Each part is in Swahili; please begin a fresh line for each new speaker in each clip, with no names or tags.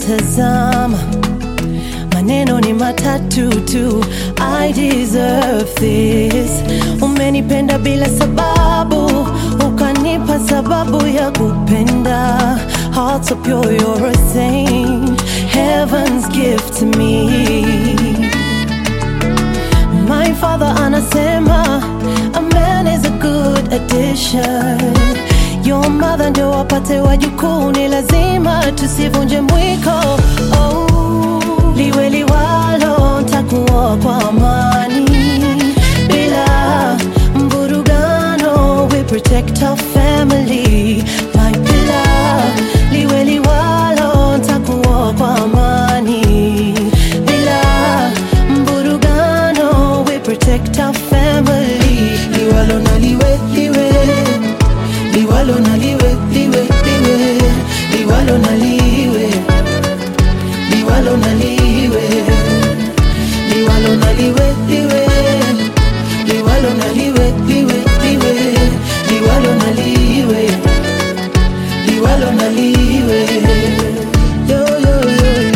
natazama, maneno ni matatu tu. I deserve this. Umenipenda bila sababu, ukanipa sababu ya kupenda. Heart so pure, you're a saint, heaven's gift to me. My father anasema a man is a good addition. Your mother ndio wapate wajukuu, ni lazima tusivunje mwiko. Oh, liwe liwalo, nitakuoa kwa amani bila mvurugano. We protect our family, my pillar. Liwe liwalo, nitakuoa kwa amani bila mvurugano. We protect our family.
Liwalo na liwe, liwe. Liwalo na liwe, liwe, liwe. Liwalo na liwe. Liwalo na liwe. Liwalo na liwe, liwe. Liwalo na liwe, liwe, liwe. Liwalo na liwe. Liwalo na liwe. Yo, yo, yo, yo.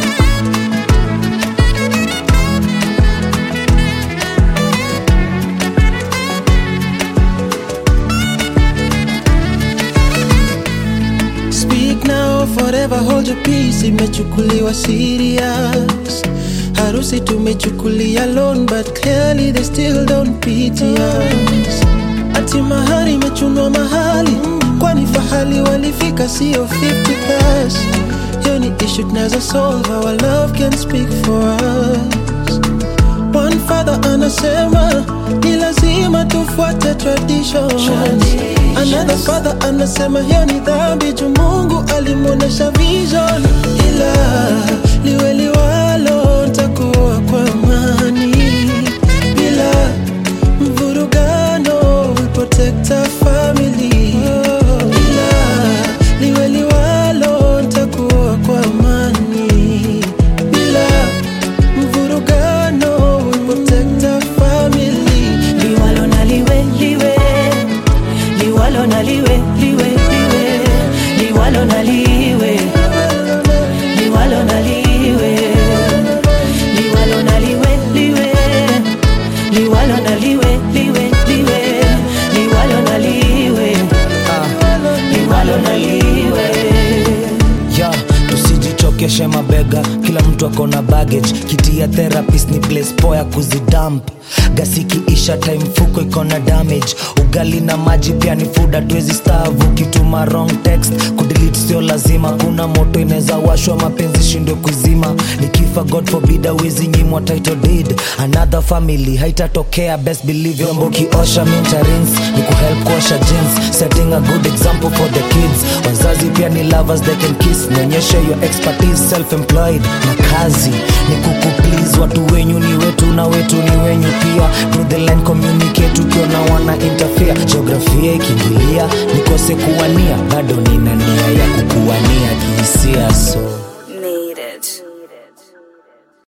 Speak now, forever hold your peace. Imechukuliwa serious. Harusi tumechukulia loan, but clearly they still don't pity us. Ati mahari imechunwa mahali, kwani fahali walifika sio 50+. Hiyo ni issue tunazo solve, our love can speak for us. One father anasema ni lazima tufuate traditions. Another father anasema hiyo ni dhambi, juu Mungu alimuonesha vision. Ila liwe liwalo, nitakuoa kwa amani bila mvurugano. We protect our family. Ila liwe liwalo, nitakuoa kwa amani bila mvurugano. We protect our family.
Liwalo na liwe, liwe. Liwalo na liwe, liwe, liwe. Liwalo na liwe. Liwalo na liwe. Liwalo na liwe, liwe. Liwalo na liwe, liwe, liwe. Liwalo na liwe. Liwalo na liwe.
Yeah, tusijichokeshe mabega, kila mtu akona baggage. Kiti ya therapist ni place poa kuzidump. Gasiki isha time fuko ikona damage. Ugali na maji pia ni food, hatuwezi starve. Ukituma wrong text kudelete sio lazima. Kuna moto inaweza washwa, mapenzi shindwe kuzima. Nikifa God forbid hawezi nyimwa title deed. Another family haitatokea, best believe. Yombo kiosha minta rinse, ni kuhelp kuosha jeans. Setting a good example for the kids. Wazazi pia ni lovers, they can kiss. Nionyeshe your expertise, self-employed na kazi. Ni kuku please, watu wenyu ni wetu na wetu ni wenyu pia. Do the line communicate, ukiona wana interfere. Geografia ikiingilia, nikose kuwania, bado nina nia.